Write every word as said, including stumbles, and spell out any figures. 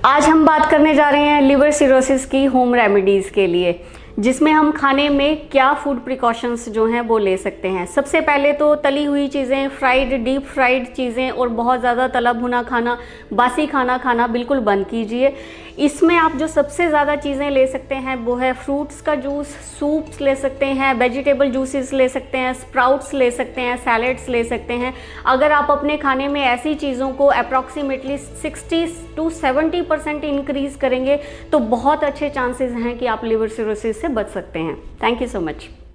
आज हम बात करने जा रहे हैं लिवर सिरोसिस की होम रेमेडीज़ के लिए, जिसमें हम खाने में क्या फूड प्रिकॉशंस जो हैं वो ले सकते हैं। सबसे पहले तो तली हुई चीज़ें, फ्राइड डीप फ्राइड चीज़ें और बहुत ज़्यादा तला भुना खाना, बासी खाना खाना बिल्कुल बंद कीजिए। इसमें आप जो सबसे ज़्यादा चीज़ें ले सकते हैं वो है फ्रूट्स का जूस, सूप्स ले सकते हैं, वेजिटेबल जूसेस ले सकते हैं, स्प्राउट्स ले सकते हैं, सैलेड्स ले सकते हैं। अगर आप अपने खाने में ऐसी चीज़ों को approximately sixty to seventy percent increase करेंगे तो बहुत अच्छे चांसेस हैं कि आप लिवर सिरोसिस से बच सकते हैं। Thank you so much.